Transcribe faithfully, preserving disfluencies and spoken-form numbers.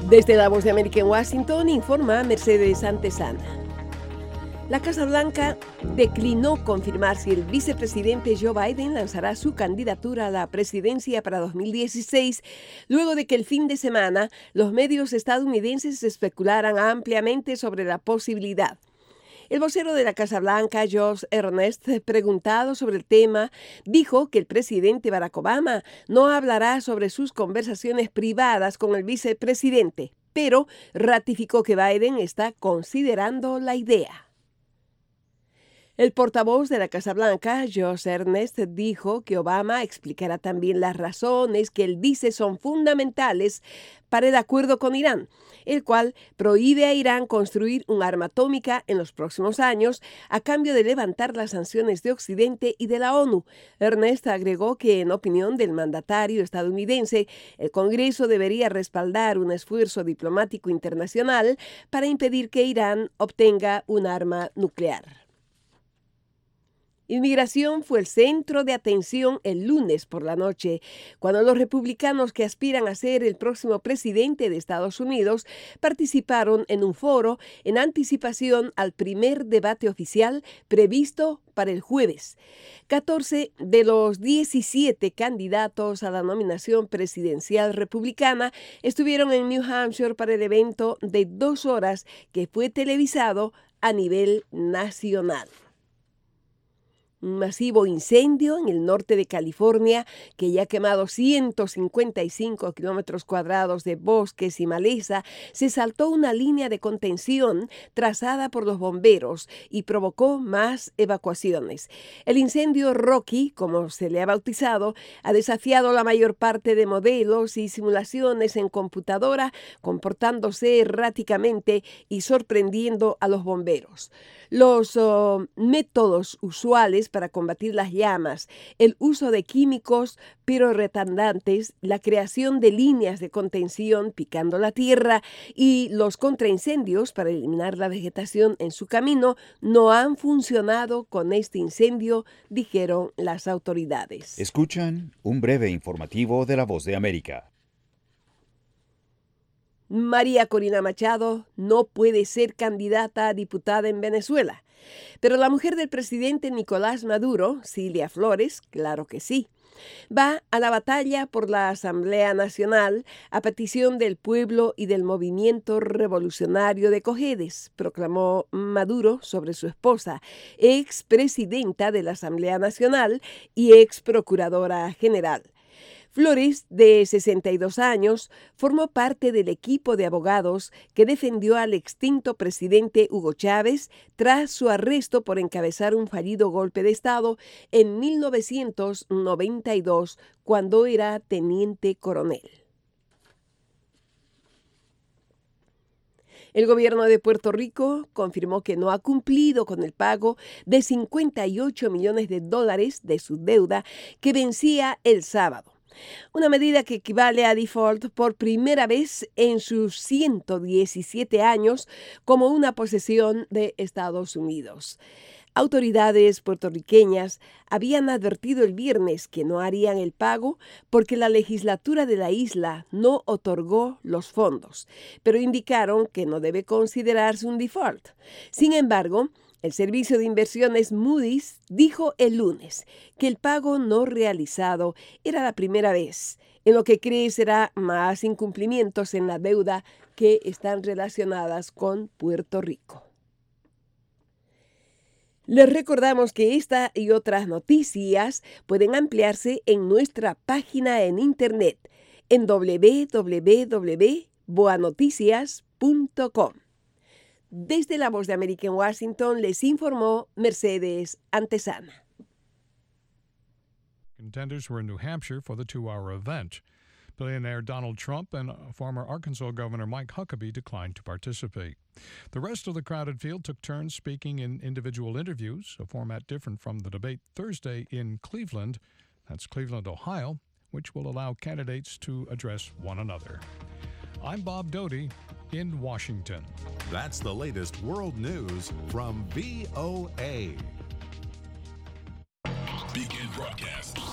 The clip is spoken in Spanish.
Desde la Voz de América en Washington, informa Mercedes Antesana. La Casa Blanca declinó confirmar si el vicepresidente Joe Biden lanzará su candidatura a la presidencia para dos mil dieciséis, luego de que el fin de semana los medios estadounidenses especularan ampliamente sobre la posibilidad. El vocero de la Casa Blanca, Josh Earnest, preguntado sobre el tema, dijo que el presidente Barack Obama no hablará sobre sus conversaciones privadas con el vicepresidente, pero ratificó que Biden está considerando la idea. El portavoz de la Casa Blanca, Josh Earnest, dijo que Obama explicará también las razones que él dice son fundamentales para el acuerdo con Irán, el cual prohíbe a Irán construir un arma atómica en los próximos años a cambio de levantar las sanciones de Occidente y de la ONU. Earnest agregó que, en opinión del mandatario estadounidense, el Congreso debería respaldar un esfuerzo diplomático internacional para impedir que Irán obtenga un arma nuclear. Inmigración fue el centro de atención el lunes por la noche, cuando los republicanos que aspiran a ser el próximo presidente de Estados Unidos participaron en un foro en anticipación al primer debate oficial previsto para el jueves. catorce de los diecisiete candidatos a la nominación presidencial republicana estuvieron en New Hampshire para el evento de dos horas que fue televisado a nivel nacional. Un masivo incendio en el norte de California que ya ha quemado ciento cincuenta y cinco kilómetros cuadrados de bosques y maleza se saltó una línea de contención trazada por los bomberos y provocó más evacuaciones. El incendio Rocky, como se le ha bautizado, ha desafiado la mayor parte de modelos y simulaciones en computadora, comportándose erráticamente y sorprendiendo a los bomberos. Los uh, métodos usuales para combatir las llamas, el uso de químicos pirorretandantes, la creación de líneas de contención picando la tierra y los contraincendios para eliminar la vegetación en su camino no han funcionado con este incendio, dijeron las autoridades. Escuchan un breve informativo de La Voz de América. María Corina Machado no puede ser candidata a diputada en Venezuela, pero la mujer del presidente Nicolás Maduro, Cilia Flores, claro que sí. Va a la batalla por la Asamblea Nacional a petición del pueblo y del movimiento revolucionario de Cojedes, proclamó Maduro sobre su esposa, ex presidenta de la Asamblea Nacional y ex procuradora general. Flores, de sesenta y dos años, formó parte del equipo de abogados que defendió al extinto presidente Hugo Chávez tras su arresto por encabezar un fallido golpe de Estado en mil novecientos noventa y dos, cuando era teniente coronel. El gobierno de Puerto Rico confirmó que no ha cumplido con el pago de cincuenta y ocho millones de dólares de su deuda que vencía el sábado. Una medida que equivale a default por primera vez en sus ciento diecisiete años como una posesión de Estados Unidos. Autoridades puertorriqueñas habían advertido el viernes que no harían el pago porque la legislatura de la isla no otorgó los fondos, pero indicaron que no debe considerarse un default. Sin embargo, el servicio de inversiones Moody's dijo el lunes que el pago no realizado era la primera vez, en lo que cree será más incumplimientos en la deuda que están relacionadas con Puerto Rico. Les recordamos que esta y otras noticias pueden ampliarse en nuestra página en internet en doble u doble u doble u punto boa noticias punto com. Desde la Voz de América en Washington les informó Mercedes Antesana. Contenders were in New Hampshire for the two-hour event. Billionaire Donald Trump and former Arkansas Governor Mike Huckabee declined to participate. The rest of the crowded field took turns speaking in individual interviews, a format different from the debate Thursday in Cleveland, that's Cleveland, Ohio, which will allow candidates to address one another. I'm Bob Doty in Washington. That's the latest world news from V O A. Begin broadcast.